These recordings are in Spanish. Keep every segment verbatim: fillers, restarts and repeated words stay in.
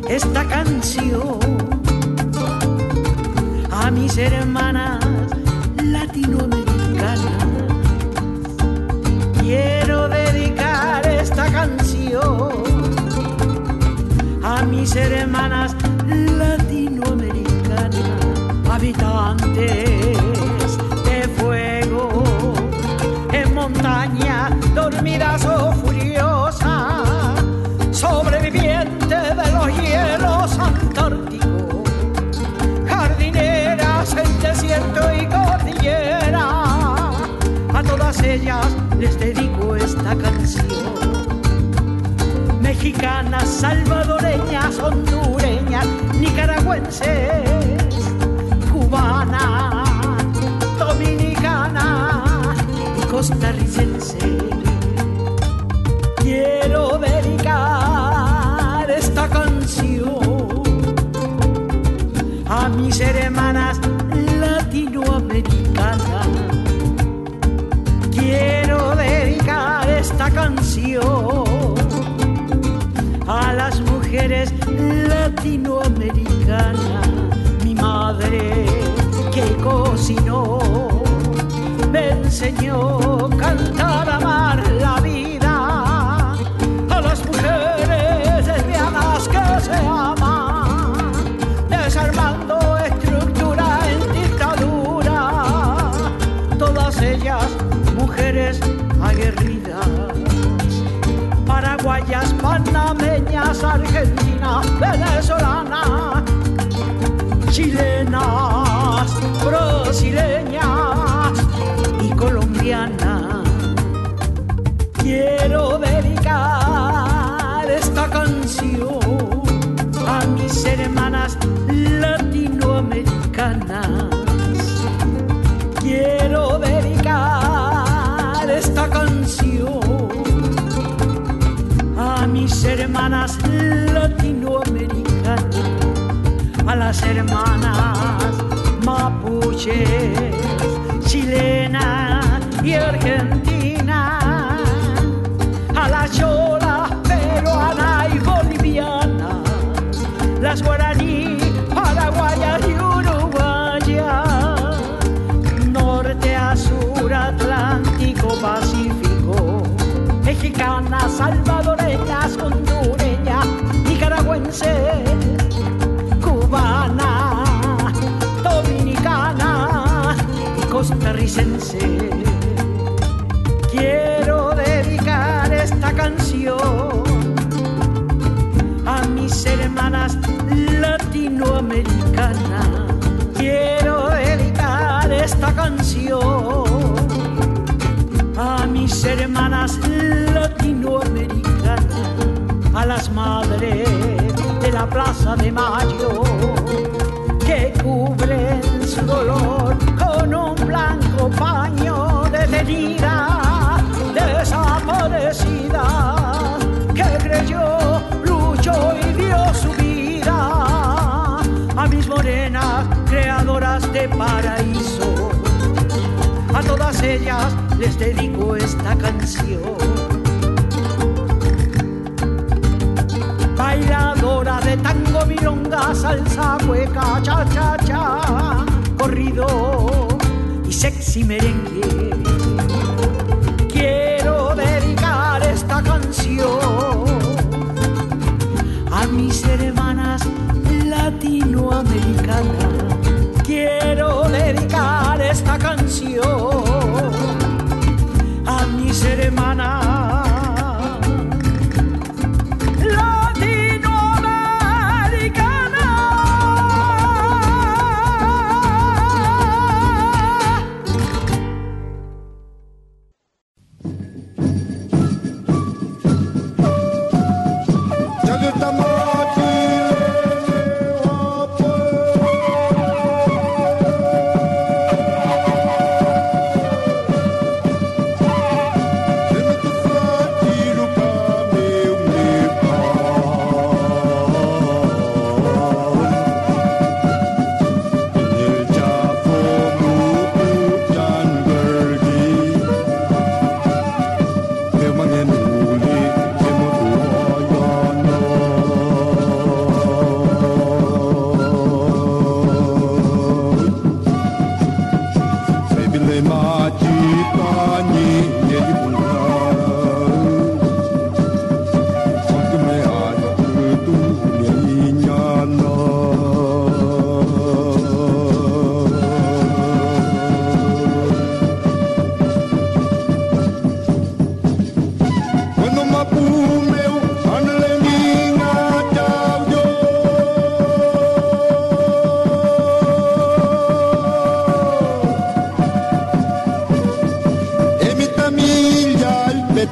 esta canción a mis hermanas latinoamericanas. Quiero dedicar esta canción a mis hermanas latinoamericanas, habitantes de fuego en montaña, dormidas o furiosas, sobrevivientes de los hielos antárticos, jardineras en desierto y cordillera. A todas ellas les dedico esta canción. Mexicanas, salvadoreñas, hondureñas, nicaragüenses, cubanas, dominicanas y costarricenses. Quiero dedicar esta canción a mis hermanas latinoamericanas. Quiero dedicar esta canción a las mujeres latinoamericanas. Mi madre que cocinó me enseñó a cantar, a amar la vida. A las mujeres lesbianas que se aman, desarmando estructura en dictadura. Todas ellas mujeres aguerridas, paraguayas, panameñas, argentinas, venezolanas, chilenas, brasileñas y colombianas. Quiero dedicar esta canción a mis hermanas latinoamericanas. Quiero dedicar esta canción a mis hermanas latinoamericanas, a las hermanas mapuches, chilenas y argentinas, a las cholas peruanas y bolivianas, las guaraní, paraguayas y uruguayas, norte a sur, Atlántico, Pacífico, mexicanas, salvadoreñas, hondureñas, nicaragüenses, cubanas, dominicanas y costarricenses. Quiero dedicar esta canción a mis hermanas latinoamericanas. Quiero dedicar esta canción a mis hermanas latinoamericanas, a las madres de la Plaza de Mayo que cubren su dolor con un blanco paño, detenida, desaparecida, que creyó, luchó y dio su vida. A mis morenas creadoras de paraíso, a todas ellas les dedico esta canción. Bailadora de tango, milonga, salsa, hueca, cha, cha, cha, corrido y sexy merengue. Quiero dedicar esta canción a mis hermanas latinoamericanas. Quiero dedicar esta canción a mis hermanas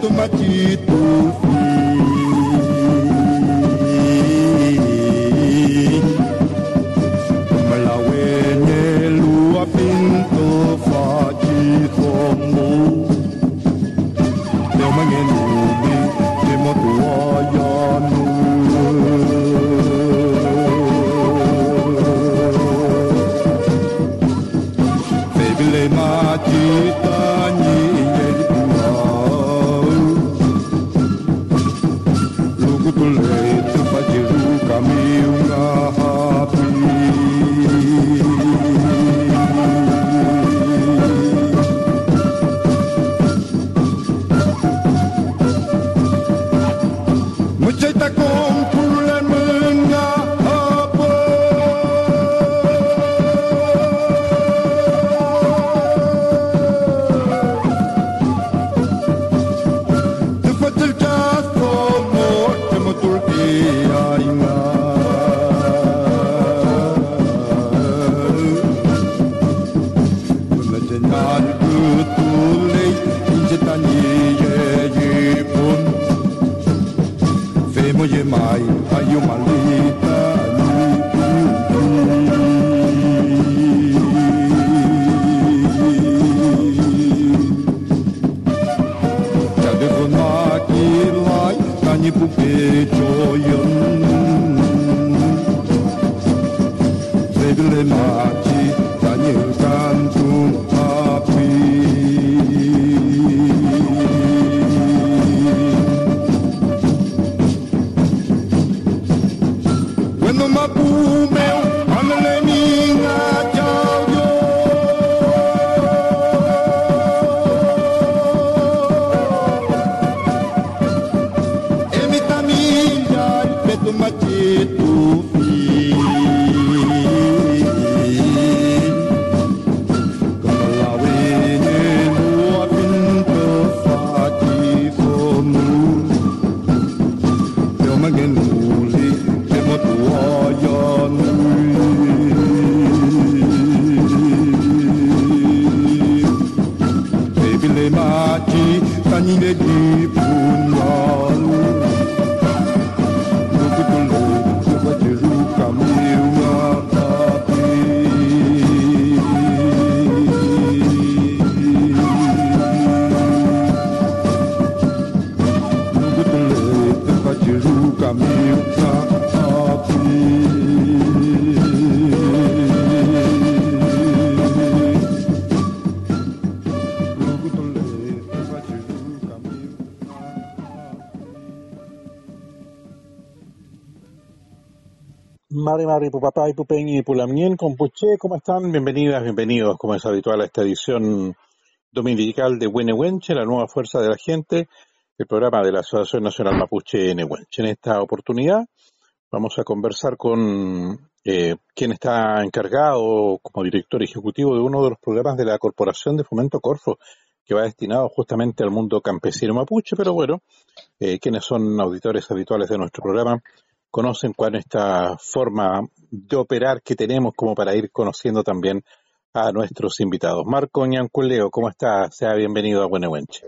Mari Mari Pupapá y Pupeñi y Pulamien Compuché, ¿cómo están? Bienvenidas, bienvenidos, como es habitual, a esta edición dominical de Huenehuenche, la nueva fuerza de la gente, el programa de la Asociación Nacional Mapuche Nehuenche. En esta oportunidad vamos a conversar con eh, quien está encargado como director ejecutivo de uno de los programas de la Corporación de Fomento Corfo, que va destinado justamente al mundo campesino mapuche, pero bueno, eh, quienes son auditores habituales de nuestro programa conocen cuál es esta forma de operar que tenemos como para ir conociendo también a nuestros invitados. Marco Ñanculeo, ¿cómo está? Sea bienvenido a Huenehuenche.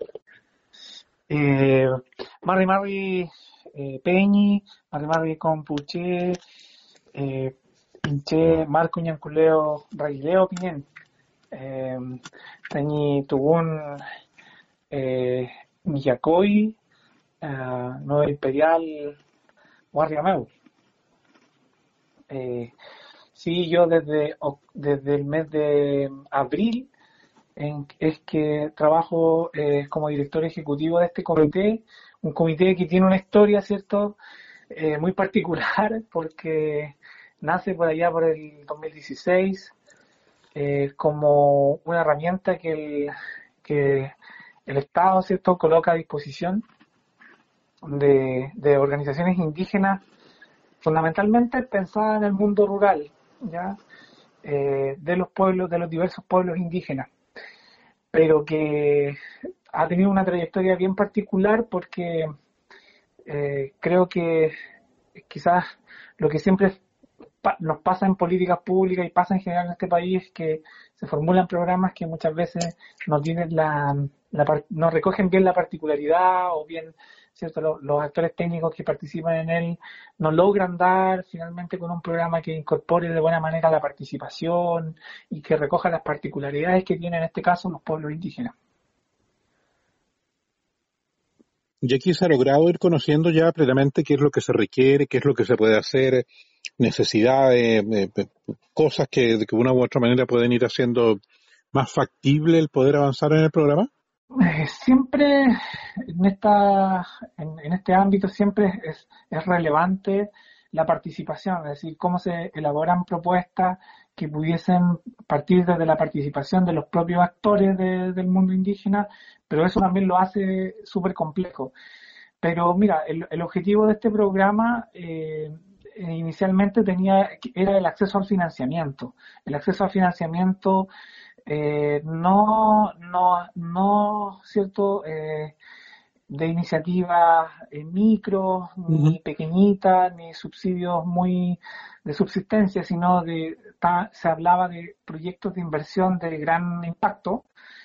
Eh, Marri Marri eh, Peñi, Marri Marri Compuche, eh, Pinche, Marco Ñanculeo, Raileo Piñén, eh, Teñi Tubún, eh, Millacoy, eh, Nueva Imperial, Guarriameu. Eh, sí, yo desde, desde el mes de abril en, es que trabajo eh, como director ejecutivo de este comité, un comité que tiene una historia, ¿cierto?, eh, muy particular, porque nace por allá por el dos mil dieciséis eh, como una herramienta que el, que el Estado, ¿cierto?, coloca a disposición de, de organizaciones indígenas, fundamentalmente pensadas en el mundo rural, ya eh, de los pueblos, de los diversos pueblos indígenas, pero que ha tenido una trayectoria bien particular porque eh, creo que quizás lo que siempre pa- nos pasa en políticas públicas y pasa en general en este país que se formulan programas que muchas veces no tienen la, la par- no recogen bien la particularidad o bien, cierto, Lo- los actores técnicos que participan en él no logran dar finalmente con un programa que incorpore de buena manera la participación y que recoja las particularidades que tienen en este caso los pueblos indígenas. Y aquí se ha logrado ir conociendo ya plenamente qué es lo que se requiere, qué es lo que se puede hacer, necesidades, eh, eh, cosas que de que una u otra manera pueden ir haciendo más factible el poder avanzar en el programa. Eh, siempre en esta en, en este ámbito siempre es, es relevante la participación, es decir, cómo se elaboran propuestas que pudiesen partir desde la participación de los propios actores de- del mundo indígena, pero eso también lo hace súper complejo. Pero mira, el, el objetivo de este programa eh, eh, inicialmente tenía era el acceso al financiamiento. El acceso al financiamiento eh, no, no, no, cierto, eh, de iniciativas eh, micro, Ujú. ni pequeñitas, ni subsidios muy de subsistencia, sino de ta- se hablaba de proyectos de inversión de gran impacto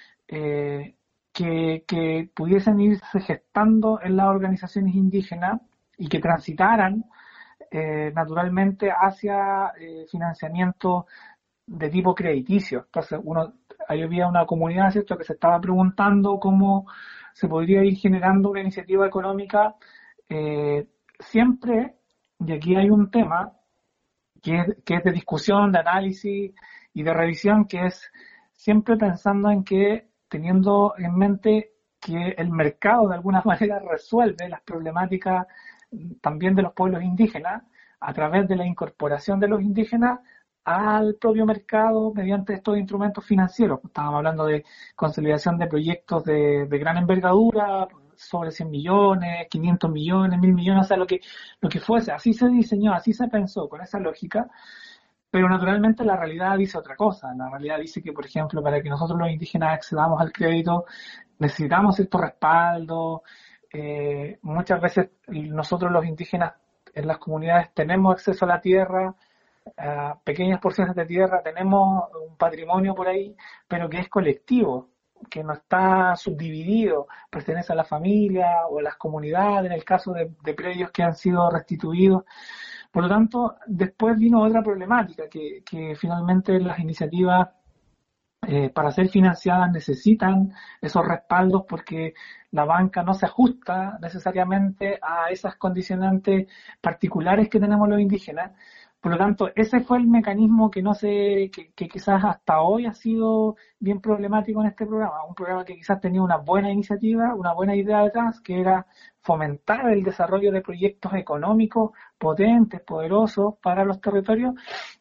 eh, que, que pudiesen irse gestando en las organizaciones indígenas y que transitaran eh, naturalmente hacia eh, financiamiento de tipo crediticio. Entonces, uno, ahí había una comunidad, ¿cierto?, que se estaba preguntando cómo se podría ir generando una iniciativa económica eh, siempre, y aquí hay un tema que es, que es de discusión, de análisis y de revisión, que es siempre pensando en que, teniendo en mente que el mercado de alguna manera resuelve las problemáticas también de los pueblos indígenas a través de la incorporación de los indígenas al propio mercado mediante estos instrumentos financieros. Estábamos hablando de consolidación de proyectos de, de gran envergadura, sobre cien millones, quinientos millones, mil millones, o sea, lo que, lo que fuese. Así se diseñó, así se pensó, con esa lógica, pero naturalmente la realidad dice otra cosa. La realidad dice que, por ejemplo, para que nosotros los indígenas accedamos al crédito, necesitamos cierto respaldo. Eh, muchas veces nosotros los indígenas en las comunidades tenemos acceso a la tierra, a pequeñas porciones de tierra, tenemos un patrimonio por ahí, pero que es colectivo, que no está subdividido, pertenece a la familia o a las comunidades, en el caso de, de predios que han sido restituidos. Por lo tanto, después vino otra problemática, que, que finalmente las iniciativas eh, para ser financiadas necesitan esos respaldos porque la banca no se ajusta necesariamente a esas condicionantes particulares que tenemos los indígenas. Por lo tanto, ese fue el mecanismo que no sé, que, que quizás hasta hoy ha sido bien problemático en este programa. Un programa que quizás tenía una buena iniciativa, una buena idea detrás, que era fomentar el desarrollo de proyectos económicos potentes, poderosos para los territorios,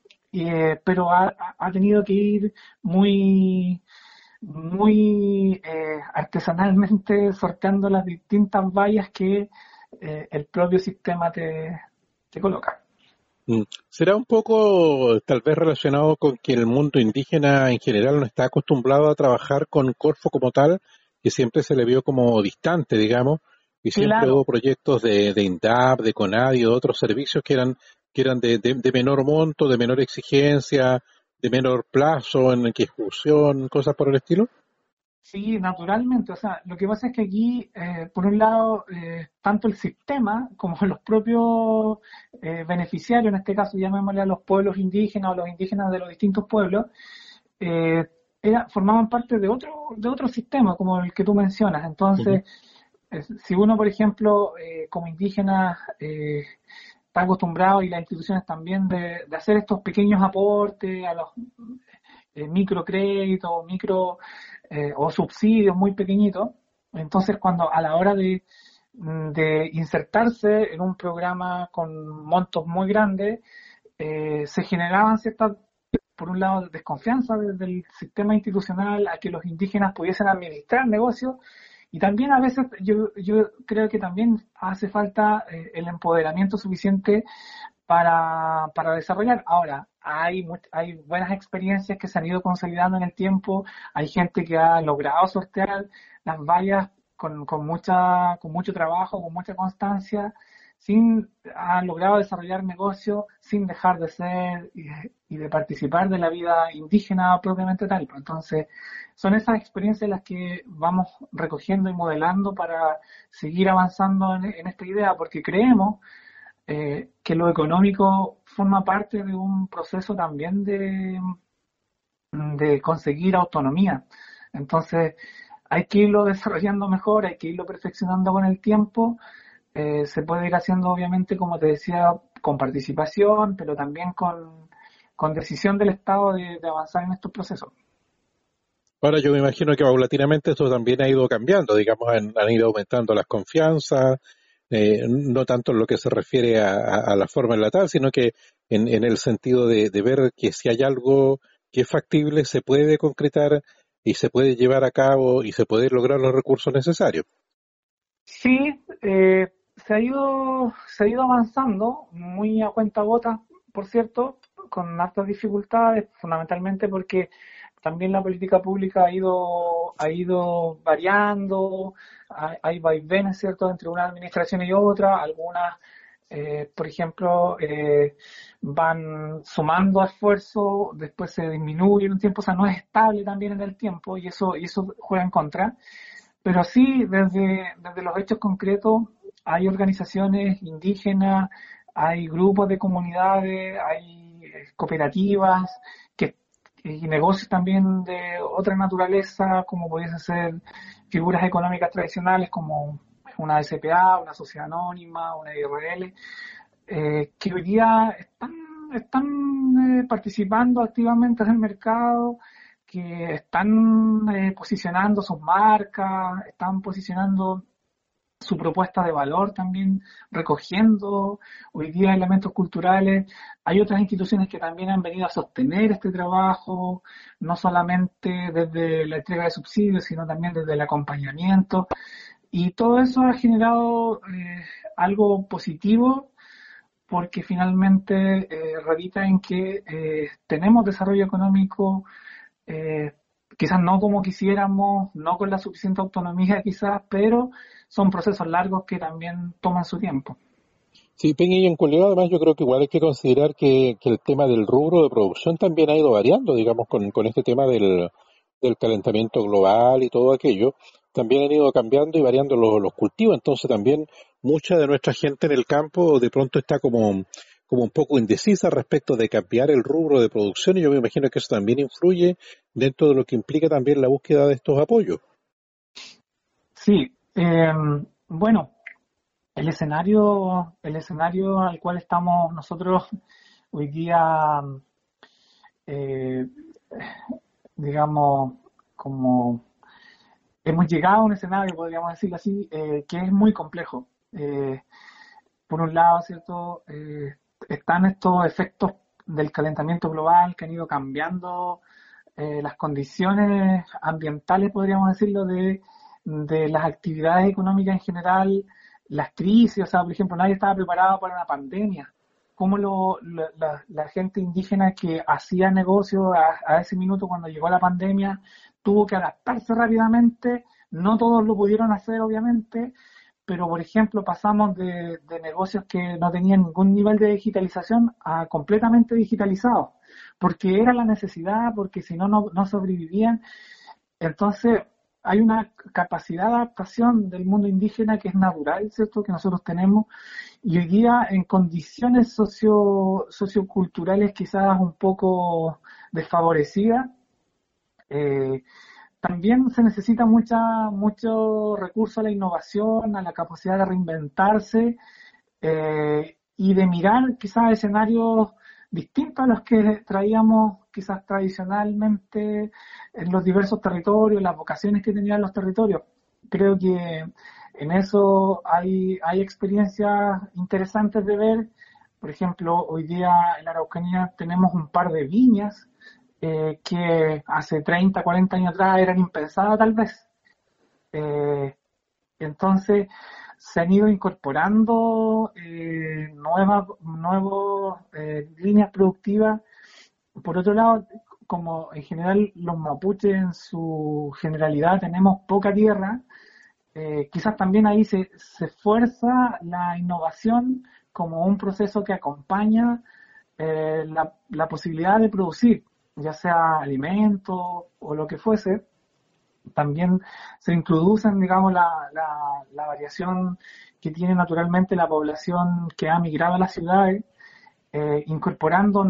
eh, pero ha, ha tenido que ir muy, muy eh, artesanalmente sorteando las distintas vallas que eh, el propio sistema te, te coloca. Mm. ¿Será un poco tal vez relacionado con que el mundo indígena en general no está acostumbrado a trabajar con Corfo como tal, que siempre se le vio como distante, digamos, y siempre hubo Claro, proyectos de, de INDAP, de CONADI o de otros servicios que eran que eran de, de, de menor monto, de menor exigencia, de menor plazo en ejecución, cosas por el estilo? sí, naturalmente. O sea, lo que pasa es que aquí, eh, por un lado, eh, tanto el sistema como los propios eh, beneficiarios, en este caso llamémosle a los pueblos indígenas o los indígenas de los distintos pueblos, eh, era, formaban parte de otro, de otro sistema, como el que tú mencionas. Ujú. Entonces, eh, si uno, por ejemplo, eh, como indígena, eh, está acostumbrado, y las instituciones también, de, de hacer estos pequeños aportes a los eh, microcréditos, micro eh, o subsidios muy pequeñitos. Entonces, cuando a la hora de, de insertarse en un programa con montos muy grandes, eh, se generaban ciertas, por un lado, desconfianza desde el sistema institucional a que los indígenas pudiesen administrar negocios, y también a veces yo, yo creo que también hace falta eh, el empoderamiento suficiente para, para desarrollar. Ahora, hay, hay buenas experiencias que se han ido consolidando en el tiempo, hay gente que ha logrado sortear las vallas con, con, mucha, con mucho trabajo, con mucha constancia, sin, han logrado desarrollar negocios sin dejar de ser y, y de participar de la vida indígena propiamente tal. Entonces, son esas experiencias las que vamos recogiendo y modelando para seguir avanzando en, en esta idea, porque creemos eh, que lo económico forma parte de un proceso también de, de conseguir autonomía. Entonces, hay que irlo desarrollando mejor, hay que irlo perfeccionando con el tiempo. Eh, se puede ir haciendo, obviamente, como te decía, con participación, pero también con, con decisión del Estado de, de avanzar en estos procesos. Ahora yo me imagino que paulatinamente esto también ha ido cambiando, digamos, han, han ido aumentando las confianzas, eh, no tanto en lo que se refiere a, a, a la forma enlatada, sino que en, en el sentido de, de ver que si hay algo que es factible, se puede concretar y se puede llevar a cabo y se puede lograr los recursos necesarios. Sí, eh, se ha ido, se ha ido avanzando muy a cuentagotas, por cierto, con hartas dificultades, fundamentalmente porque también la política pública ha ido, ha ido variando, hay, hay vaivenes, ¿cierto?, entre una administración y otra, algunas, eh, por ejemplo, eh, van sumando esfuerzos, después se disminuyen un tiempo, o sea, no es estable también en el tiempo y eso, y eso juega en contra. Pero sí, desde, desde los hechos concretos, hay organizaciones indígenas, hay grupos de comunidades, hay cooperativas que, y negocios también de otra naturaleza, como pudiesen ser figuras económicas tradicionales como una S P A, una sociedad anónima, una I R L, eh, que hoy día están, están eh, participando activamente en el mercado, que están eh, posicionando sus marcas, están posicionando su propuesta de valor también, recogiendo hoy día elementos culturales. Hay otras instituciones que también han venido a sostener este trabajo, no solamente desde la entrega de subsidios, sino también desde el acompañamiento. Y todo eso ha generado eh, algo positivo, porque finalmente eh, radica en que eh, tenemos desarrollo económico, Eh, quizás no como quisiéramos, no con la suficiente autonomía quizás, pero son procesos largos que también toman su tiempo. Sí, Peña, y en Culiacán además yo creo que igual hay que considerar que, que el tema del rubro de producción también ha ido variando, digamos, con, con este tema del, del calentamiento global y todo aquello, también han ido cambiando y variando los, los cultivos, entonces también mucha de nuestra gente en el campo de pronto está como, como un poco indecisa respecto de cambiar el rubro de producción y yo me imagino que eso también influye dentro de lo que implica también la búsqueda de estos apoyos. Sí, eh, bueno, el escenario, el escenario al cual estamos nosotros hoy día, eh, digamos, como hemos llegado a un escenario, podríamos decirlo así, eh, que es muy complejo. Eh, por un lado, ¿cierto? Eh, están estos efectos del calentamiento global que han ido cambiando eh, las condiciones ambientales, podríamos decirlo, de, de las actividades económicas en general, las crisis, o sea, por ejemplo, nadie estaba preparado para una pandemia. Cómo lo, la, la, la gente indígena que hacía negocio a, a ese minuto cuando llegó la pandemia tuvo que adaptarse rápidamente, no todos lo pudieron hacer, obviamente, pero por ejemplo pasamos de, de negocios que no tenían ningún nivel de digitalización a completamente digitalizados, porque era la necesidad, porque si no, no sobrevivían. Entonces hay una capacidad de adaptación del mundo indígena que es natural, ¿cierto?, que nosotros tenemos, y hoy día en condiciones socio, socioculturales quizás un poco desfavorecidas, eh, también se necesita mucha, mucho recurso a la innovación, a la capacidad de reinventarse eh, y de mirar quizás escenarios distintos a los que traíamos quizás tradicionalmente en los diversos territorios, las vocaciones que tenían los territorios. Creo que en eso hay, hay experiencias interesantes de ver. Por ejemplo, hoy día en la Araucanía tenemos un par de viñas Eh, que hace treinta, cuarenta años atrás eran impensadas tal vez. Eh, entonces se han ido incorporando eh, nuevas nuevos, eh, líneas productivas. Por otro lado, como en general los mapuches en su generalidad tenemos poca tierra, eh, quizás también ahí se, se fuerza la innovación como un proceso que acompaña eh, la, la posibilidad de producir, ya sea alimentos o lo que fuese. También se introducen, digamos, la, la, la variación que tiene naturalmente la población que ha migrado a las ciudades, eh, incorporando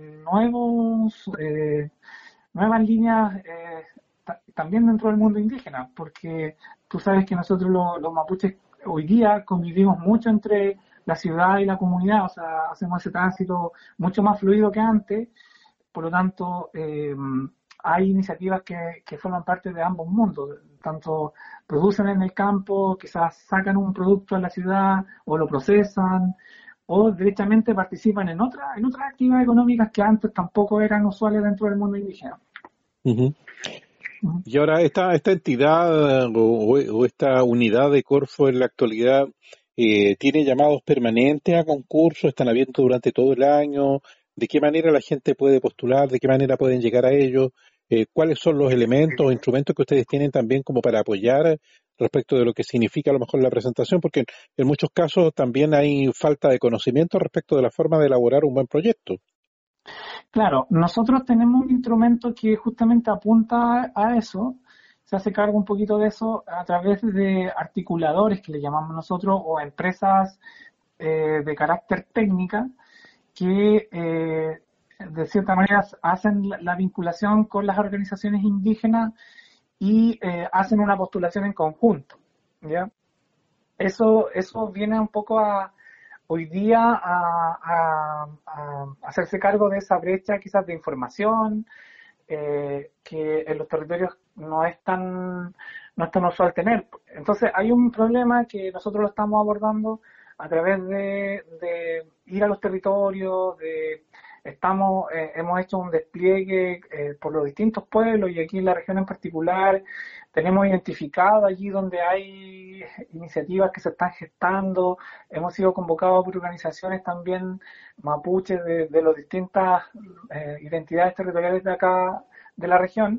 nuevos, eh, nuevas líneas eh, ta- también dentro del mundo indígena, porque tú sabes que nosotros lo- los mapuches hoy día convivimos mucho entre la ciudad y la comunidad, o sea, hacemos ese tránsito mucho más fluido que antes, por lo tanto, eh, hay iniciativas que, que forman parte de ambos mundos, tanto producen en el campo, quizás sacan un producto a la ciudad o lo procesan, o directamente participan en otras en otras actividades económicas que antes tampoco eran usuales dentro del mundo indígena. Ujú. Ujú. Y ahora esta, esta entidad o, o esta unidad de Corfo en la actualidad eh, tiene llamados permanentes a concursos, están abiertos durante todo el año. ¿De qué manera la gente puede postular? ¿De qué manera pueden llegar a ellos? Eh, ¿cuáles son los elementos o instrumentos que ustedes tienen también como para apoyar respecto de lo que significa a lo mejor la presentación? Porque en, en muchos casos también hay falta de conocimiento respecto de la forma de elaborar un buen proyecto. Claro, nosotros tenemos un instrumento que justamente apunta a eso, se hace cargo un poquito de eso a través de articuladores que le llamamos nosotros o empresas eh, de carácter técnica que eh, de cierta manera hacen la, la vinculación con las organizaciones indígenas y eh, hacen una postulación en conjunto, ¿ya? Eso, eso viene un poco a hoy día a, a- a hacerse cargo de esa brecha quizás de información eh, que en los territorios no es tan no es tan usual tener. Entonces hay un problema que nosotros lo estamos abordando a través de, de ir a los territorios, de estamos eh, hemos hecho un despliegue eh, por los distintos pueblos y aquí en la región en particular tenemos identificado allí donde hay iniciativas que se están gestando, hemos sido convocados por organizaciones también mapuches de, de las distintas eh, identidades territoriales de acá de la región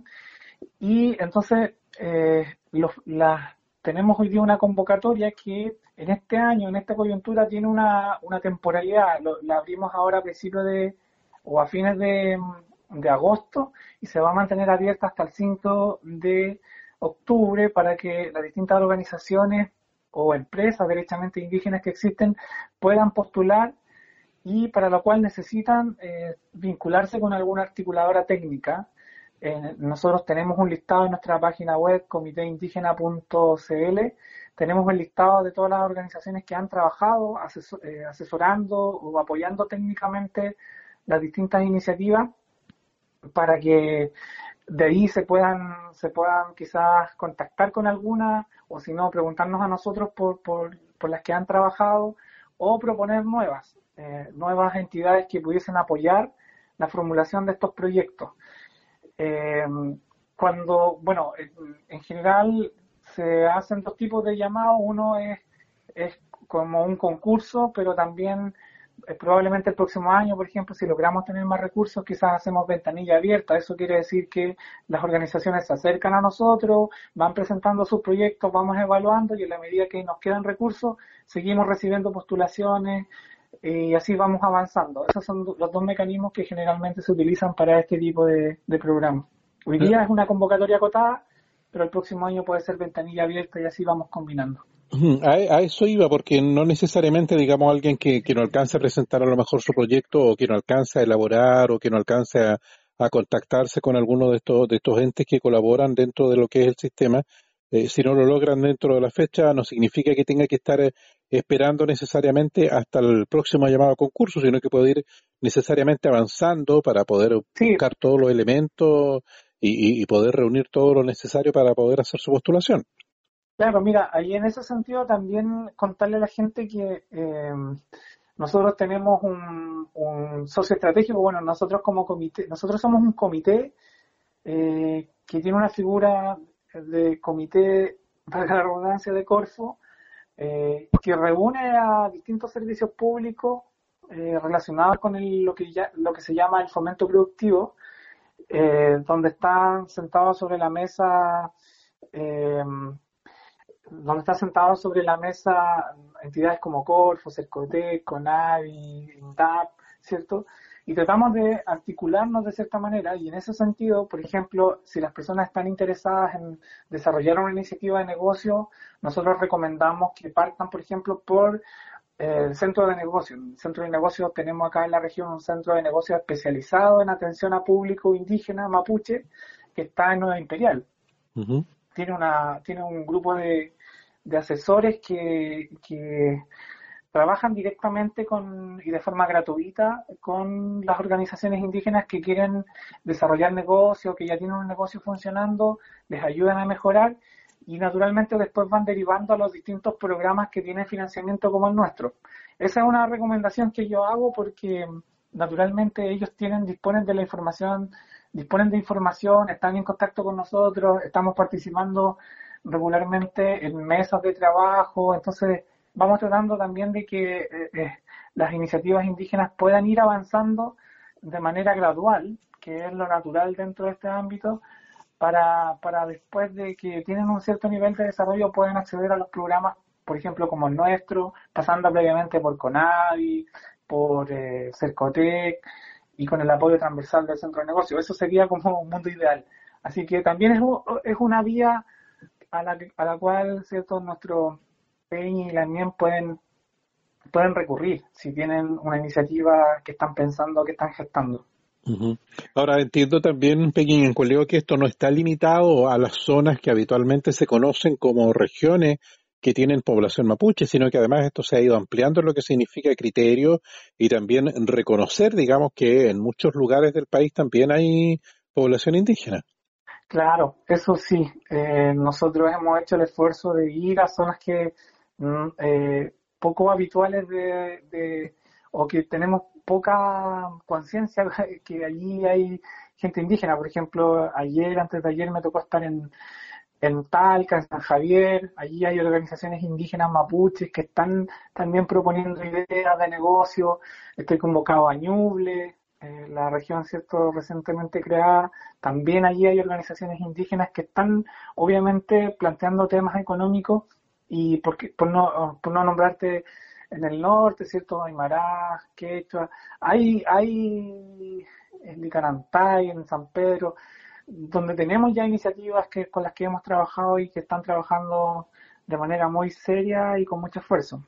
y entonces eh, los, las, tenemos hoy día una convocatoria que en este año, en esta coyuntura, tiene una, una temporalidad. Lo, la abrimos ahora a principios de, o a fines de, de agosto y se va a mantener abierta hasta el cinco de octubre para que las distintas organizaciones o empresas derechamente indígenas que existen puedan postular y para lo cual necesitan eh, vincularse con alguna articuladora técnica. Eh, nosotros tenemos un listado en nuestra página web, comité indígena punto c l, tenemos el listado de todas las organizaciones que han trabajado asesor, eh, asesorando o apoyando técnicamente las distintas iniciativas para que de ahí se puedan, se puedan quizás contactar con alguna o si no, preguntarnos a nosotros por, por, por las que han trabajado o proponer nuevas, eh, nuevas entidades que pudiesen apoyar la formulación de estos proyectos. Eh, cuando, bueno, en, en general se hacen dos tipos de llamados, uno es, es como un concurso, pero también eh, probablemente el próximo año, por ejemplo, si logramos tener más recursos, quizás hacemos ventanilla abierta. Eso quiere decir que las organizaciones se acercan a nosotros, van presentando sus proyectos, vamos evaluando y en la medida que nos quedan recursos, seguimos recibiendo postulaciones y así vamos avanzando. Esos son los dos mecanismos que generalmente se utilizan para este tipo de, de programas. Hoy día es una convocatoria acotada, pero el próximo año puede ser ventanilla abierta y así vamos combinando. A, a eso iba, porque no necesariamente, digamos, alguien que, que no alcance a presentar a lo mejor su proyecto o que no alcance a elaborar o que no alcance a, a contactarse con alguno de estos, de estos entes que colaboran dentro de lo que es el sistema, eh, si no lo logran dentro de la fecha, no significa que tenga que estar eh, esperando necesariamente hasta el próximo llamado a concurso, sino que puede ir necesariamente avanzando para poder Sí, buscar todos los elementos y, y, y poder reunir todo lo necesario para poder hacer su postulación. claro, mira, ahí en ese sentido también contarle a la gente que eh, nosotros tenemos un, un socio estratégico, bueno, nosotros como comité, nosotros somos un comité eh, que tiene una figura de comité, para la redundancia, de Corfo, eh, que reúne a distintos servicios públicos eh, relacionados con el, lo, que ya, lo que se llama el fomento productivo, eh, donde están sentados sobre la mesa eh, donde están sentados sobre la mesa entidades como Corfo, Cercotec, CONAVI, INDAP, ¿cierto? Y tratamos de articularnos de cierta manera, y en ese sentido, por ejemplo, si las personas están interesadas en desarrollar una iniciativa de negocio, nosotros recomendamos que partan, por ejemplo, por eh, el centro de negocios. En el centro de negocios tenemos acá en la región un centro de negocios especializado en atención a público indígena mapuche, que está en Nueva Imperial. Uh-huh. Tiene una, tiene un grupo de, de asesores que, que trabajan directamente con y de forma gratuita con las organizaciones indígenas que quieren desarrollar negocios, que ya tienen un negocio funcionando, les ayudan a mejorar y naturalmente después van derivando a los distintos programas que tienen financiamiento como el nuestro. Esa es una recomendación que yo hago porque naturalmente ellos tienen, disponen de la información, disponen de información, están en contacto con nosotros, estamos participando regularmente en mesas de trabajo, entonces vamos tratando también de que eh, eh, las iniciativas indígenas puedan ir avanzando de manera gradual, que es lo natural dentro de este ámbito, para, para después de que tienen un cierto nivel de desarrollo puedan acceder a los programas, por ejemplo, como el nuestro, pasando previamente por CONAVI, por eh, Cercotec y con el apoyo transversal del centro de negocios. Eso sería como un mundo ideal. Así que también es, es una vía a la, a la cual, ¿cierto?, nuestro Peñi y la M I E M pueden, pueden recurrir si tienen una iniciativa que están pensando, que están gestando. Uh-huh. Ahora entiendo también, Peñi en Coleo, que esto no está limitado a las zonas que habitualmente se conocen como regiones que tienen población mapuche, sino que además esto se ha ido ampliando en lo que significa criterio y también reconocer, digamos, que en muchos lugares del país también hay población indígena. Claro, eso sí. Eh, nosotros hemos hecho el esfuerzo de ir a zonas que Eh, poco habituales de, de o que tenemos poca conciencia que allí hay gente indígena. Por ejemplo, ayer, antes de ayer me tocó estar en, en Talca, en San Javier. Allí hay organizaciones indígenas mapuches que están también proponiendo ideas de negocio. Estoy convocado a Ñuble, eh, la región, cierto, recientemente creada. También allí hay organizaciones indígenas que están obviamente planteando temas económicos. Y por, por, no, por no nombrarte en el norte, ¿cierto? Aymara, Quechua, hay, hay en Licarantay, en San Pedro, donde tenemos ya iniciativas que con las que hemos trabajado y que están trabajando de manera muy seria y con mucho esfuerzo.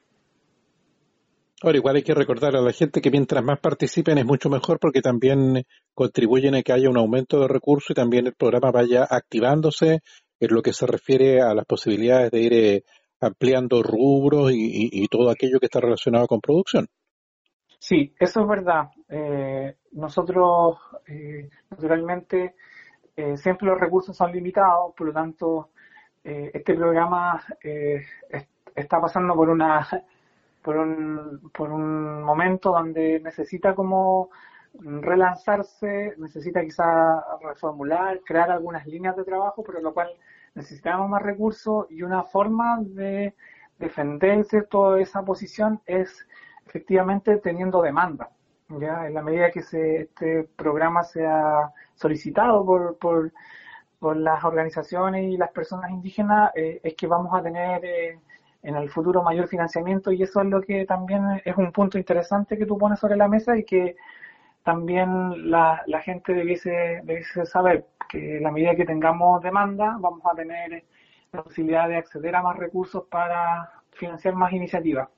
Ahora, igual hay que recordar a la gente que mientras más participen es mucho mejor porque también contribuyen a que haya un aumento de recursos y también el programa vaya activándose en lo que se refiere a las posibilidades de ir eh, ampliando rubros y, y, y todo aquello que está relacionado con producción. Sí, eso es verdad. Eh, nosotros, eh, naturalmente, eh, siempre los recursos son limitados, por lo tanto, eh, este programa eh, est- está pasando por una por un, por un momento donde necesita como relanzarse, necesita quizá reformular, crear algunas líneas de trabajo, pero lo cual necesitamos más recursos y una forma de defenderse toda esa posición es efectivamente teniendo demanda. Ya en la medida que se, este programa sea solicitado por, por, por las organizaciones y las personas indígenas, eh, es que vamos a tener eh, en el futuro mayor financiamiento, y eso es lo que también es un punto interesante que tú pones sobre la mesa y que también la, la gente debiese, debiese saber que en la medida que tengamos demanda vamos a tener la posibilidad de acceder a más recursos para financiar más iniciativas.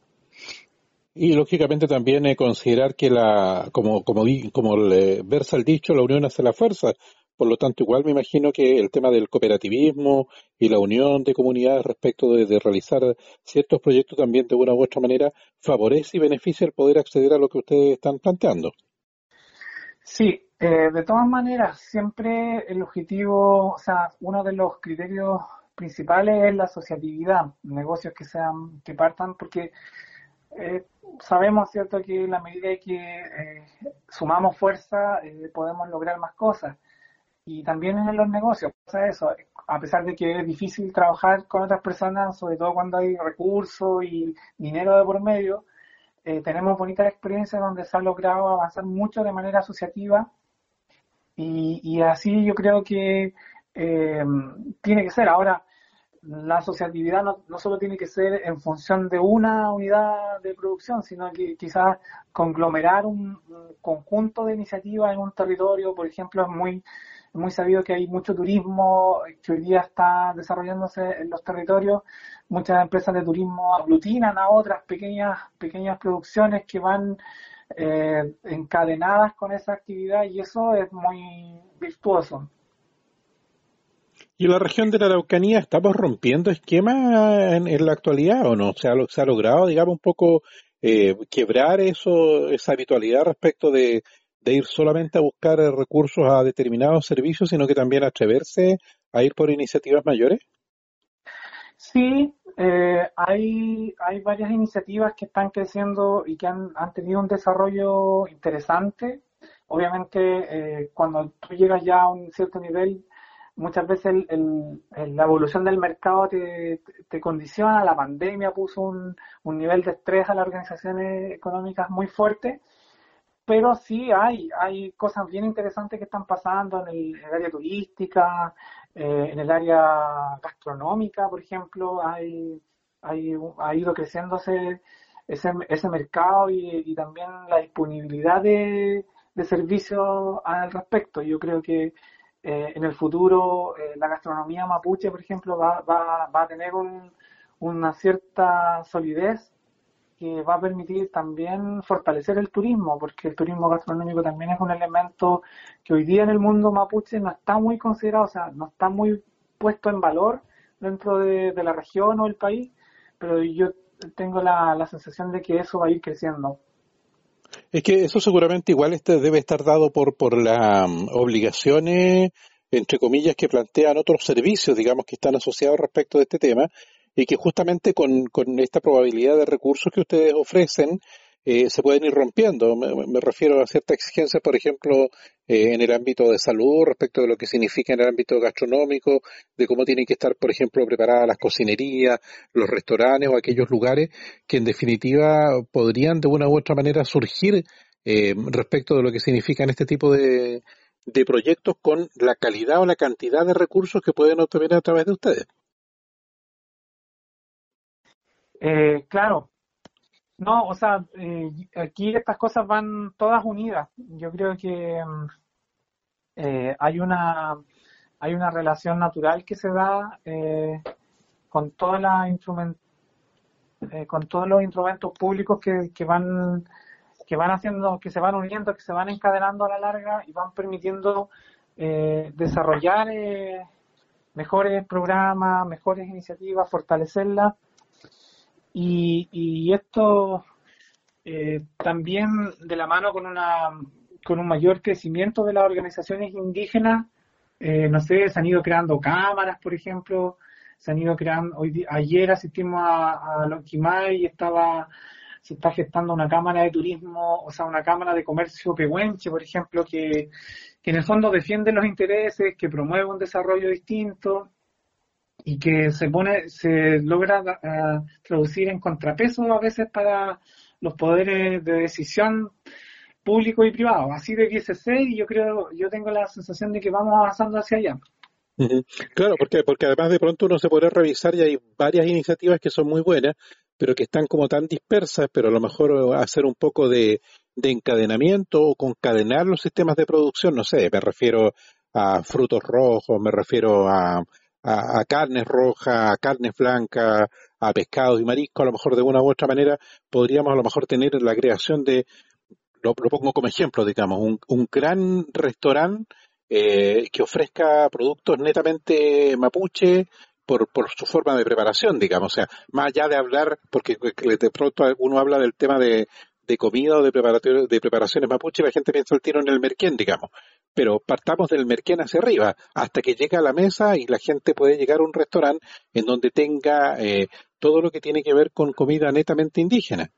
Y lógicamente también eh, considerar que la, como, como, como le versa el dicho, la unión hace la fuerza. Por lo tanto, igual me imagino que el tema del cooperativismo y la unión de comunidades respecto de, de realizar ciertos proyectos también de una u otra manera favorece y beneficia el poder acceder a lo que ustedes están planteando. Sí, eh, de todas maneras, siempre el objetivo, o sea, uno de los criterios principales es la asociatividad, negocios que sean, que partan, porque eh, sabemos, cierto, que en la medida que eh, sumamos fuerza, eh, podemos lograr más cosas. Y también en los negocios pasa eso, a pesar de que es difícil trabajar con otras personas, sobre todo cuando hay recursos y dinero de por medio, eh, tenemos bonitas experiencias donde se ha logrado avanzar mucho de manera asociativa y, y así yo creo que eh, tiene que ser. Ahora, la asociatividad no, no solo tiene que ser en función de una unidad de producción, sino que quizás conglomerar un, un conjunto de iniciativas en un territorio. Por ejemplo, es muy, muy sabido que hay mucho turismo que hoy día está desarrollándose en los territorios. Muchas empresas de turismo aglutinan a otras pequeñas, pequeñas producciones que van eh, encadenadas con esa actividad, y eso es muy virtuoso. ¿Y en la región de la Araucanía estamos rompiendo esquemas en, en la actualidad o no? ¿Se ha, se ha logrado, digamos, un poco eh, quebrar eso, esa habitualidad respecto de, de ir solamente a buscar eh, recursos a determinados servicios, sino que también atreverse a ir por iniciativas mayores? Sí, eh, hay, hay varias iniciativas que están creciendo y que han, han tenido un desarrollo interesante. Obviamente, eh, cuando tú llegas ya a un cierto nivel, muchas veces el, el- el- la evolución del mercado te, te condiciona. La pandemia puso un, un nivel de estrés a las organizaciones económicas muy fuerte, pero sí hay, hay cosas bien interesantes que están pasando en el, en el área turística, eh, en el área gastronómica, por ejemplo. Hay, hay, ha ido creciéndose ese, ese mercado, y, y también la disponibilidad de, de servicios al respecto. Yo creo que eh, en el futuro eh, la gastronomía mapuche, por ejemplo, va, va, va a tener un- una cierta solidez que va a permitir también fortalecer el turismo, porque el turismo gastronómico también es un elemento que hoy día en el mundo mapuche no está muy considerado, o sea, no está muy puesto en valor dentro de, de la región o el país, pero yo tengo la, la sensación de que eso va a ir creciendo. Es que eso seguramente igual este debe estar dado por, por las mm, obligaciones, entre comillas, que plantean otros servicios, digamos, que están asociados respecto de este tema, y que justamente con, con esta probabilidad de recursos que ustedes ofrecen, eh, se pueden ir rompiendo. Me, me refiero a ciertas exigencias, por ejemplo, eh, en el ámbito de salud, respecto de lo que significa en el ámbito gastronómico, de cómo tienen que estar, por ejemplo, preparadas las cocinerías, los restaurantes o aquellos lugares que en definitiva podrían de una u otra manera surgir eh, respecto de lo que significan este tipo de, de proyectos con la calidad o la cantidad de recursos que pueden obtener a través de ustedes. Eh, claro, no, o sea, eh, aquí estas cosas van todas unidas. Yo creo que mm, eh, hay una, hay una relación natural que se da eh, con todas las instrumen- eh, con todos los instrumentos públicos que, que van que van haciendo, que se van uniendo, que se van encadenando a la larga y van permitiendo eh, desarrollar eh, mejores programas, mejores iniciativas, fortalecerlas. Y, y esto eh, también de la mano con una con un mayor crecimiento de las organizaciones indígenas. Eh, no sé, se han ido creando cámaras, por ejemplo, se han ido creando, hoy di- ayer asistimos a, a Lonquimay y estaba, se está gestando una cámara de turismo, o sea, una cámara de comercio pehuenche, por ejemplo, que, que en el fondo defiende los intereses, que promueve un desarrollo distinto y que se pone, se logra uh, traducir en contrapeso a veces para los poderes de decisión público y privado. Así debiese ser, y yo creo, yo tengo la sensación de que vamos avanzando hacia allá. Ujú. Claro, porque, porque además de pronto uno se puede revisar y hay varias iniciativas que son muy buenas, pero que están como tan dispersas, pero a lo mejor eh, hacer un poco de, de encadenamiento o concadenar los sistemas de producción, no sé, me refiero a frutos rojos, me refiero a, a, a carnes rojas, a carnes blancas, a pescados y mariscos, a lo mejor de una u otra manera podríamos a lo mejor tener la creación de, lo, lo pongo como ejemplo, digamos, un, un gran restaurante eh, que ofrezca productos netamente mapuche por, por su forma de preparación, digamos. O sea, más allá de hablar, porque de pronto uno habla del tema de, de comida o de, preparación, de preparaciones mapuche, la gente piensa el tiro en el merquén, digamos. Pero partamos del merquén hacia arriba, hasta que llega a la mesa y la gente puede llegar a un restaurante en donde tenga eh, todo lo que tiene que ver con comida netamente indígena.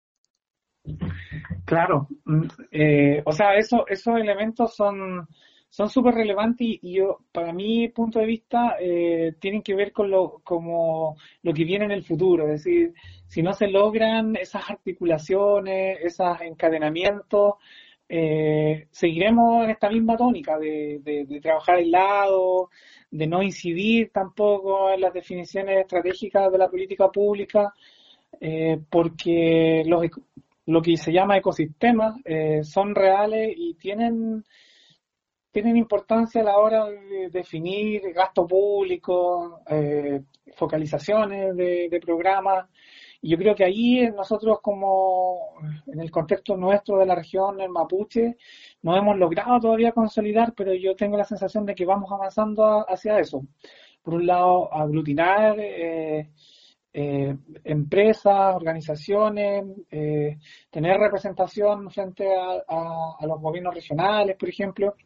Claro, mm, eh, o sea, eso, esos elementos son son súper relevantes, y, y yo, para mi punto de vista, eh, tienen que ver con lo, como lo que viene en el futuro. Es decir, si no se logran esas articulaciones, esos encadenamientos, eh, seguiremos en esta misma tónica de, de, de trabajar aislado, de no incidir tampoco en las definiciones estratégicas de la política pública, eh, porque los, lo que se llama ecosistemas eh, son reales y tienen, tienen importancia a la hora de definir gasto público, eh, focalizaciones de, de programas. Y yo creo que ahí nosotros, como en el contexto nuestro de la región, el Mapuche, no hemos logrado todavía consolidar, pero yo tengo la sensación de que vamos avanzando a, hacia eso. Por un lado, aglutinar eh, eh, empresas, organizaciones, eh, tener representación frente a, a, a los gobiernos regionales, por ejemplo,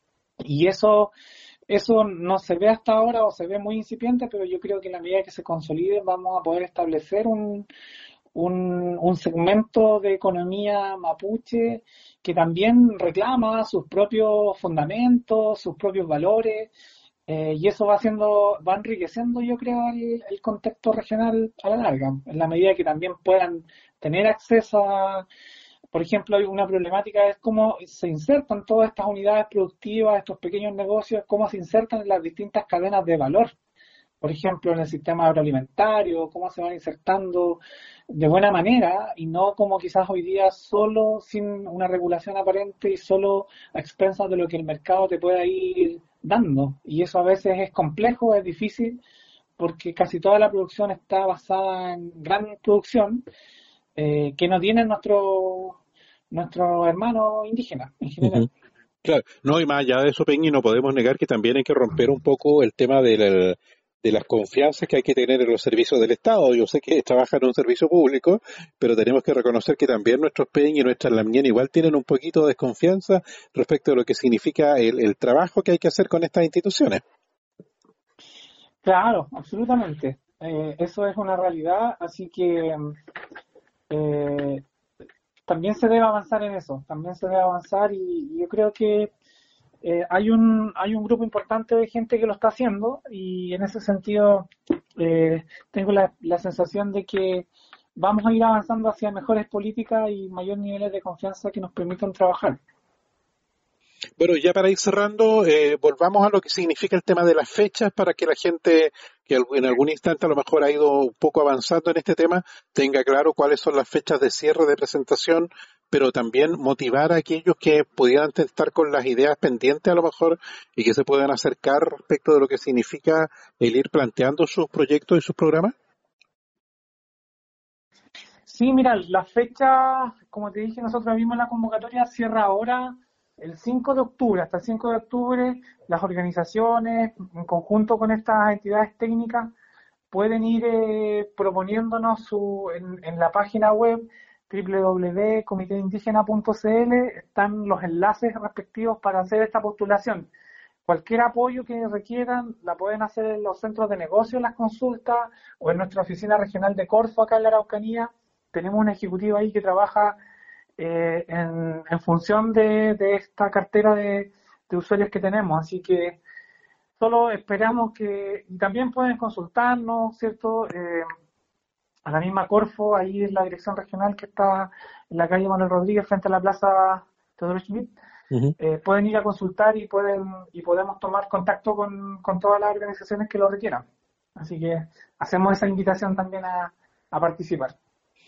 y eso... Eso no se ve hasta ahora o se ve muy incipiente, pero yo creo que en la medida que se consolide vamos a poder establecer un, un, un segmento de economía mapuche que también reclama sus propios fundamentos, sus propios valores, eh, y eso va haciendo, va enriqueciendo, yo creo, el, el contexto regional a la larga, en la medida que también puedan tener acceso a... Por ejemplo, hay una problemática, es cómo se insertan todas estas unidades productivas, estos pequeños negocios, cómo se insertan en las distintas cadenas de valor. Por ejemplo, en el sistema agroalimentario, cómo se van insertando de buena manera y no como quizás hoy día solo sin una regulación aparente y solo a expensas de lo que el mercado te pueda ir dando. Y eso a veces es complejo, es difícil, porque casi toda la producción está basada en gran producción, eh, que no tienen nuestro... nuestros hermanos indígenas en general. Uh-huh. Claro, no, y más allá de eso, Peñi, no podemos negar que también hay que romper un poco el tema de, la, de las confianzas que hay que tener en los servicios del Estado. Yo sé que trabajan en un servicio público, pero tenemos que reconocer que también nuestros Peñi y nuestras Lamien igual tienen un poquito de desconfianza respecto a lo que significa el, el trabajo que hay que hacer con estas instituciones. Claro, absolutamente. Eh, eso es una realidad, así que eh, también se debe avanzar en eso, también se debe avanzar y, y yo creo que eh, hay un hay un grupo importante de gente que lo está haciendo y en ese sentido eh, tengo la, la sensación de que vamos a ir avanzando hacia mejores políticas y mayores niveles de confianza que nos permitan trabajar. Bueno, ya para ir cerrando, eh, volvamos a lo que significa el tema de las fechas para que la gente que en algún instante a lo mejor ha ido un poco avanzando en este tema tenga claro cuáles son las fechas de cierre de presentación, pero también motivar a aquellos que pudieran estar con las ideas pendientes a lo mejor y que se puedan acercar respecto de lo que significa el ir planteando sus proyectos y sus programas. Sí, mira, la fecha, como te dije, nosotros vimos la convocatoria, cierra ahora el cinco de octubre. Hasta el cinco de octubre las organizaciones, en conjunto con estas entidades técnicas, pueden ir eh, proponiéndonos su, en, en la página web doble u doble u doble u punto comité indígena punto c l, están los enlaces respectivos para hacer esta postulación. Cualquier apoyo que requieran la pueden hacer en los centros de negocio, en las consultas, o en nuestra oficina regional de Corfo, acá en la Araucanía. Tenemos un ejecutivo ahí que trabaja Eh, en, en función de, de esta cartera de, de usuarios que tenemos, así que solo esperamos que, y también pueden consultarnos, ¿cierto? Eh, a la misma Corfo, ahí es la dirección regional que está en la calle Manuel Rodríguez frente a la plaza Teodoro Schmidt. Uh-huh. eh, pueden ir a consultar y pueden y podemos tomar contacto con, con todas las organizaciones que lo requieran, así que hacemos esa invitación también a, a participar.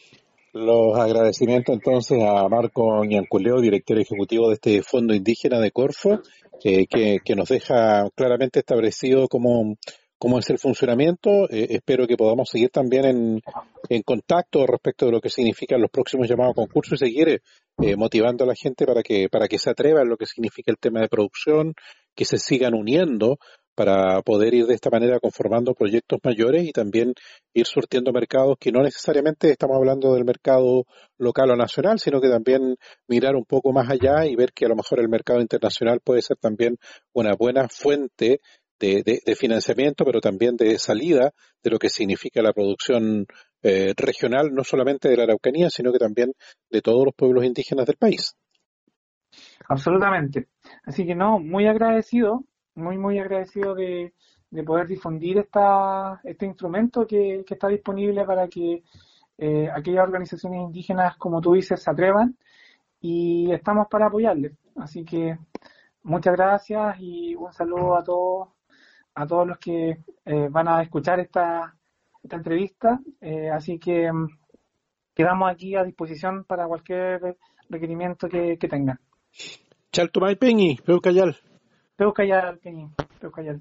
Los agradecimientos entonces a Marco Ñanculeo, director ejecutivo de este Fondo Indígena de Corfo, eh, que, que nos deja claramente establecido cómo, cómo es el funcionamiento. Eh, espero que podamos seguir también en, en contacto respecto de lo que significan los próximos llamados concursos y seguir eh, motivando a la gente para que, para que se atreva en lo que significa el tema de producción, que se sigan uniendo para poder ir de esta manera conformando proyectos mayores y también ir surtiendo mercados que no necesariamente estamos hablando del mercado local o nacional, sino que también mirar un poco más allá y ver que a lo mejor el mercado internacional puede ser también una buena fuente de, de, de financiamiento, pero también de salida de lo que significa la producción eh, regional, no solamente de la Araucanía, sino que también de todos los pueblos indígenas del país. Absolutamente. Así que no, muy agradecido. Muy, muy agradecido de, de poder difundir esta, este instrumento que, que está disponible para que eh, aquellas organizaciones indígenas, como tú dices, se atrevan y estamos para apoyarles. Así que muchas gracias y un saludo a todos, a todos los que eh, van a escuchar esta, esta entrevista. Eh, así que um, quedamos aquí a disposición para cualquier requerimiento que, que tengan. Chaltumay Peñi, Peucayal. Peucayal, Peñi, Peucayal.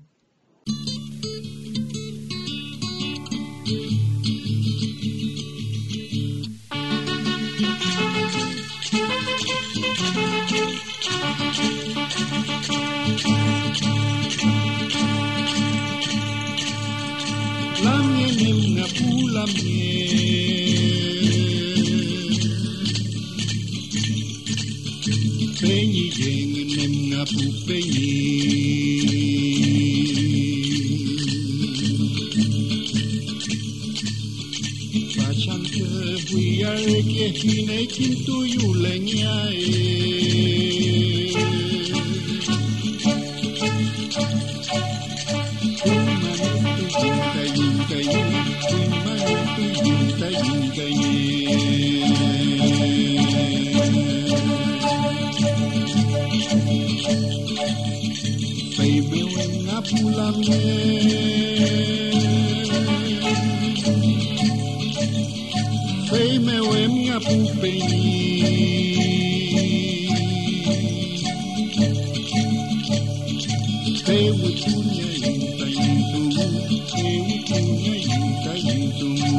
La miel na pula miel Peñi yen na pu peñi Pachan ke huyare ke hine kintu yulenya Pula Fei meu é minha pupenha Fei o punha inta intumu Fei o punha inta intumu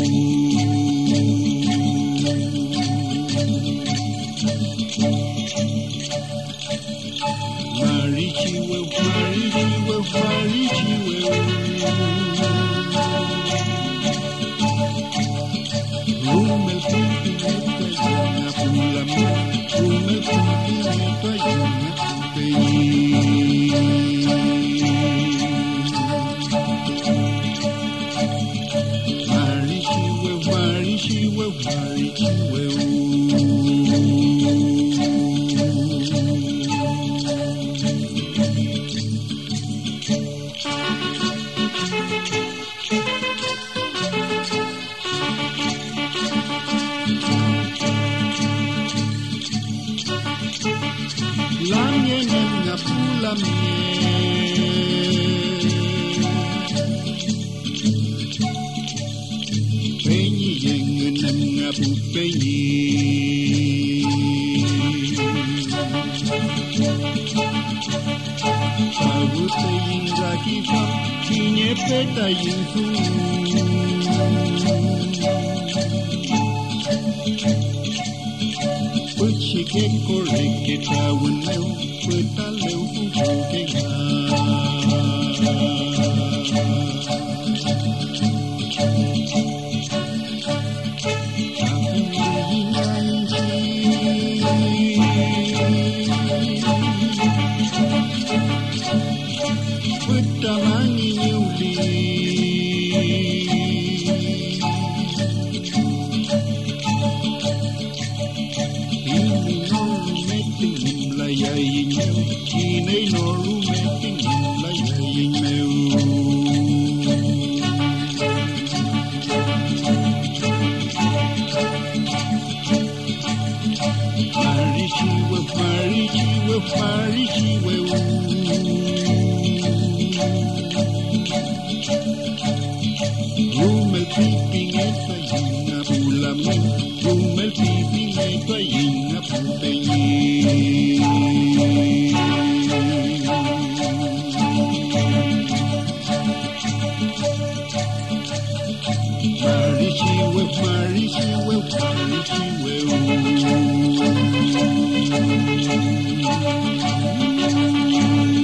Marichiwe, marichiwe, marichiwe Rumel pintineta yana pulama Rumel pintineta yana pupeyi Marichiwe, marichiwe, marichiwe La Peñi yen na pu peñi Pagu te yinga ki fam kinye peta yinfu Puchi ke kore ke tawuneu Peta leu fufu ke nga Peta mangi nyuli Ini noru meting layayin meu Kine noru meting layayin meu Marichiwe, marichiwe, marichiwe Rumel pipineta yina pulamen Rumel pipineta yina pupeyi Marichiwe, marichiwe, marichiwe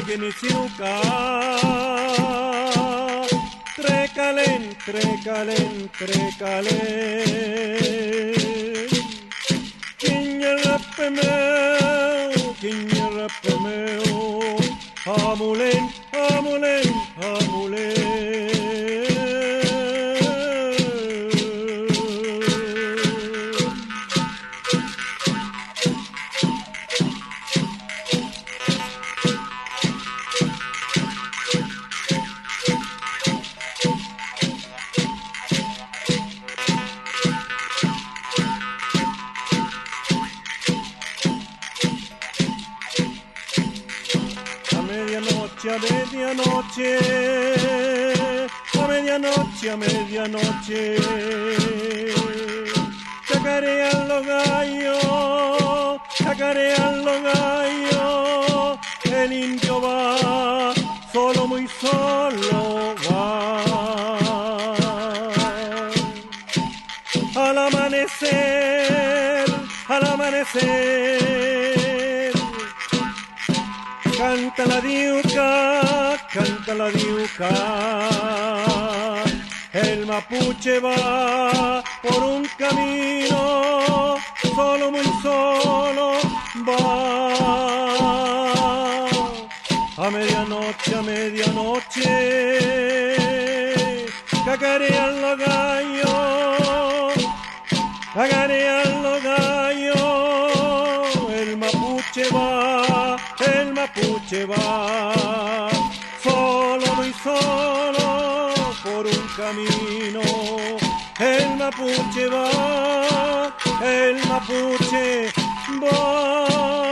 Genisiuca, trecalen, trecalen, trecalen. Quiñarapemeu, quiñarapemeu, amulen, amulen, amulen. A medianoche, a medianoche, a medianoche, cacarean los gallos, cacarean los gallos, el indio va, solo, muy solo va. Al amanecer, al amanecer, canta la diuca, canta la diuca. El mapuche va por un camino, solo, muy solo va. A medianoche, a medianoche, cacarean los gallos, cacarean los gallos. El mapuche va, el mapuche va, solo, muy solo, por un camino. El mapuche va, el mapuche va.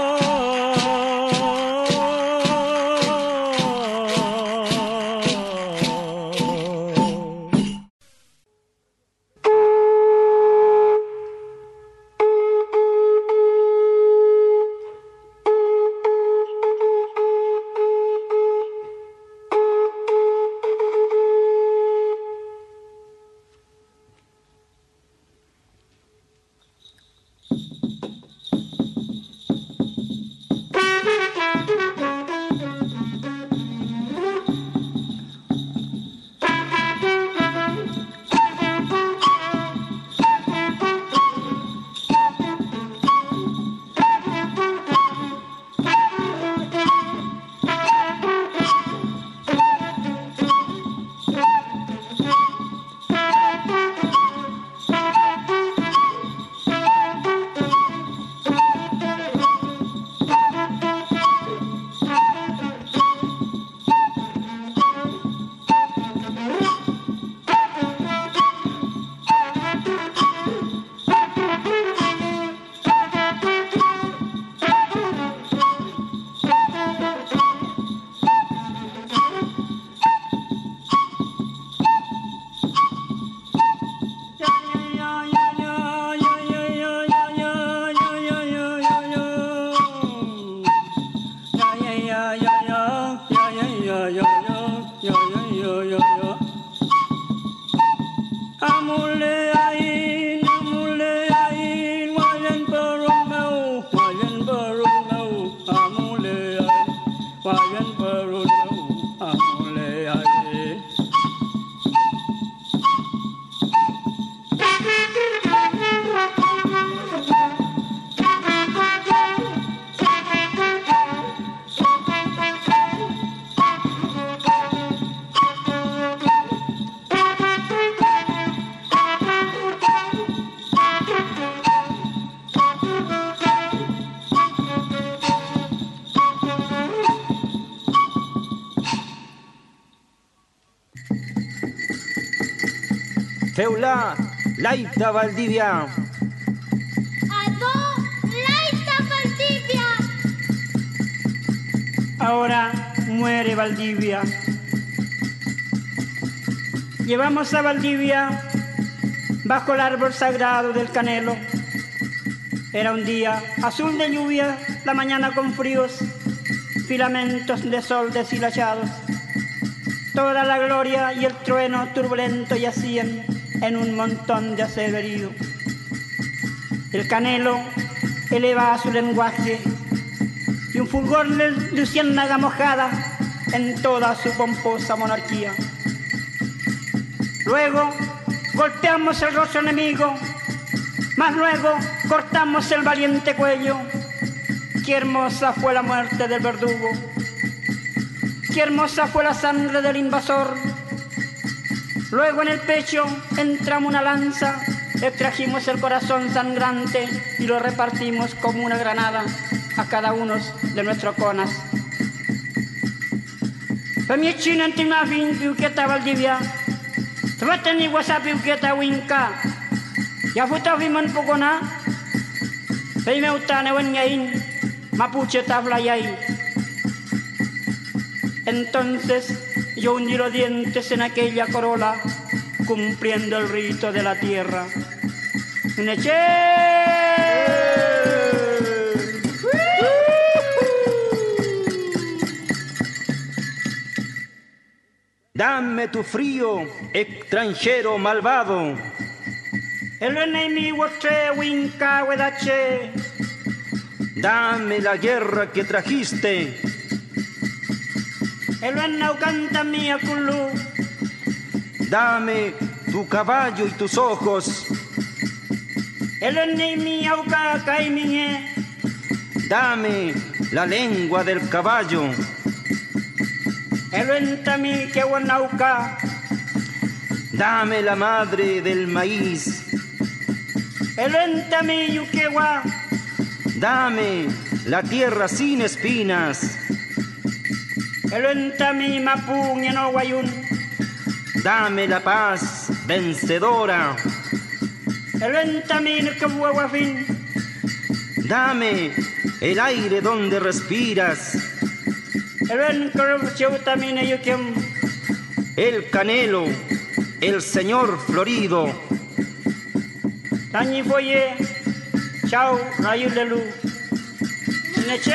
Teula, Laita Valdivia. Adó, Laita Valdivia. Ahora muere Valdivia. Llevamos a Valdivia bajo el árbol sagrado del Canelo. Era un día azul de lluvia, la mañana con fríos, filamentos de sol deshilachados. Toda la gloria y el trueno turbulento yacían en un montón de acero herido. El Canelo eleva su lenguaje y un fulgor de luciérnaga mojada en toda su pomposa monarquía. Luego golpeamos el rostro enemigo, mas luego cortamos el valiente cuello. Qué hermosa fue la muerte del verdugo, qué hermosa fue la sangre del invasor. Luego en el pecho entramos una lanza, extrajimos el corazón sangrante y lo repartimos como una granada a cada uno de nuestros conas. Pemichina en Timafin, Piuqueta Valdivia, Trateni WhatsApp Piuqueta Winca, Yafutafiman Pocona, Peimeutane Wenyain, Mapuche Taflayay. Entonces yo hundí los dientes en aquella corola, cumpliendo el rito de la tierra. ¡Neche! Dame tu frío, extranjero malvado. El enemigo tre winca huedache. Dame la guerra que trajiste. El enaucanta mía culú. Dame tu caballo y tus ojos. El enemigo auca caimiñe. Dame la lengua del caballo. El entami que guanauca. Dame la madre del maíz. El entami yuquegua. Dame la tierra sin espinas. El entami mapuñe no guayun. Dame la paz vencedora. El entami que guaguafin. Dame el aire donde respiras. El El canelo, el señor florido. Tañi foye, chao, rayo de luz. Neche.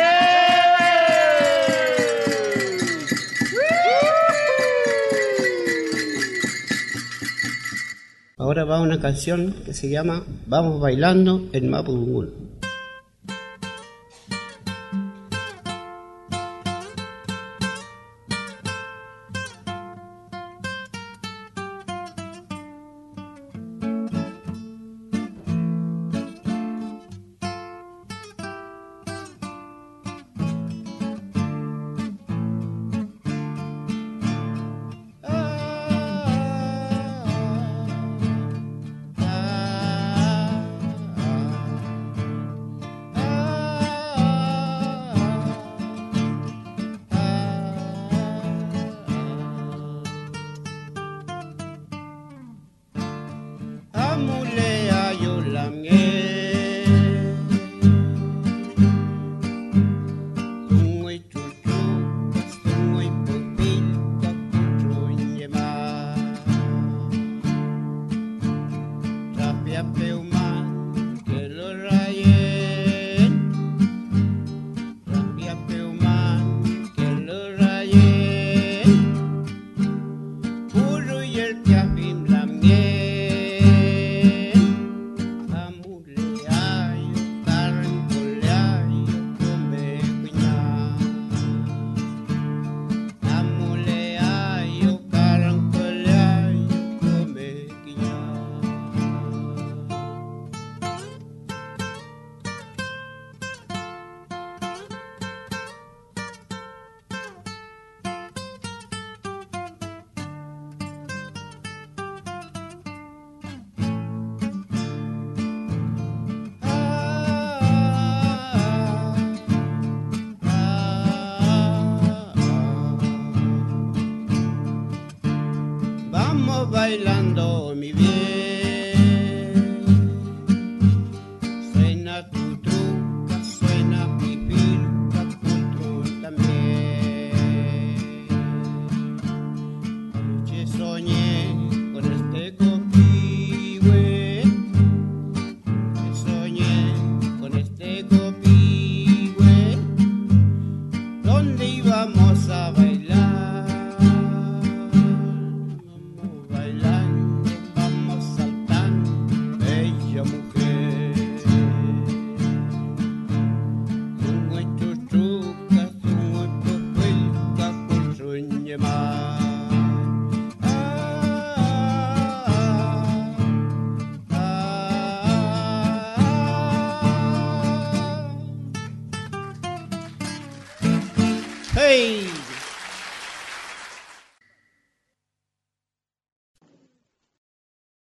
Ahora va una canción que se llama Vamos bailando en Mapudungun. Bailando mi bien, suena tu truca, suena mi filca, tu también. Anoche soñé con este copihue, soñé con este copihue, donde íbamos a bailar. Vamos ¡Ay!